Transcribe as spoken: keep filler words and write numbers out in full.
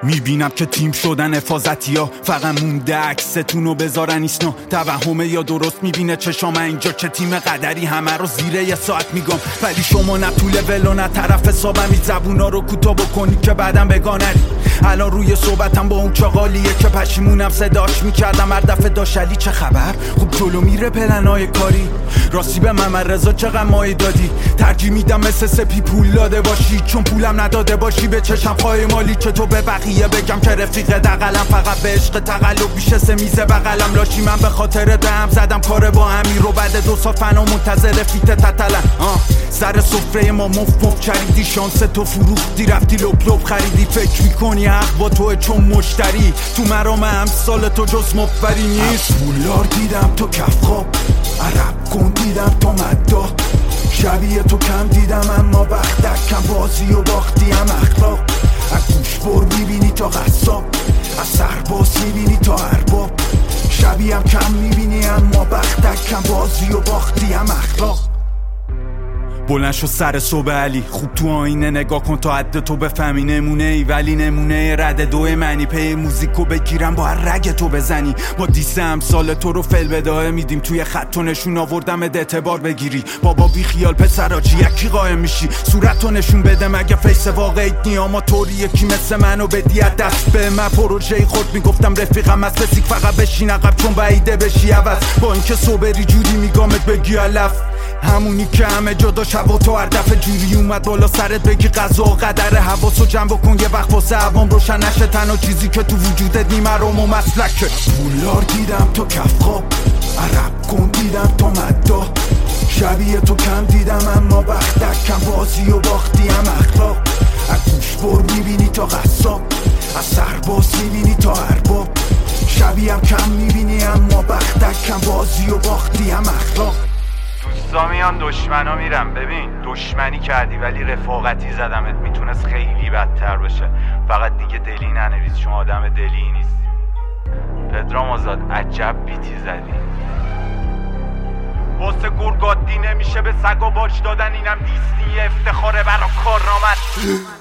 میبینم که تیم شدن حفاظتی ها فقط مونده عکستونو بذارن ایسنا توهمه یا درست میبینه چشام اینجا که تیم قدری همه رو زیره یه ساعت میگم ولی شما نه طول ولو نه طرف حسابم این زبونا رو کوتاه بکنی که بعدم بگانری الان روی صحبتم با اون چاقالیه که پشیمونم صداش میکردم هر دفعه داشلی چه خبر خوب جلو میره پلنای کاری راستی به محمد رضا چقدر مایه دادی ترجیح میدم مثل سپی پول داده باشی چون پولم نداده باشی به چشم پای مالی که تو به بقیه بگم که رفیق دقلم فقط به عشق تقلب بیشه سه میزه بقلم لاشی من به خاطر دهم زدم کار با امیر رو بعد دو سال فنا منتظر فیت تتلن سر سفره ما مف مف چریدی شانس تو فروختی رفتی لپ لپ خریدی فکر میکنی حق با توه چون مشتری تو مرام امثال تو جز مفبری نیست پولار دیدم تو کف خواب عرب کن دیدم تو مدا شبیه تو کم دیدم اما وقت کم بازی و باختی هم اخلاق از گوش بر میبینی تا قصاب از سرباز میبینی تا ارباب شبیه هم کم میبینی اما وقت کم بازی و باختی هم اخلاق بلند شو سر صبح علی خوب تو آینه نگاه کن تا حد تو بفهمی نمونه ای ولی نمونه رد دو منی پی موزیکو بگیرم با هر رگ تو بزنی با دیسه امثال تو رو فل بداه میدیم توی خط و نشون آوردم اعتبار بگیری بابا بی خیال پسراجی یکی قایم میشی صورتو نشون بده مگه فیس واقعی نیاما طوری یکی مثل منو بدی دست به من پروژه خود میگفتم رفیقم از فسیک فقط بشین عقب چون بعیده بشی عوض با اینکه صبری جوری میگامت بگی علف همونی که همه جدا شب و تو هر دفعه جوری اومد بالا سرت بگی قضا و قدر حواسو جمع بکن یه وقت واسه عوام روشن نشه تنها چیزی که تو وجودت نیمرام و مسلکه پولار دیدم تو کف خواب عرب کن دیدم تو مدا شبیه تو کم دیدم اما وقت کم بازی و باختی هم اخلاق از گوش بر میبینی تا قصاب از سرباز میبینی تا ارباب شبیه هم کم میبینی اما وقت کم بازی و باختی هم اخلاق دوستا میان دشمنا میرم ببین دشمنی کردی ولی رفاقتی زدمت میتونست خیلی بدتر بشه فقط دیگه دلی ننویس چون آدم دلی نیستی پدرام آزاد عجب بیتی زدی واسه گرگادی نمیشه به سگ و باج دادن اینم دیستی افتخاره برا کارنامت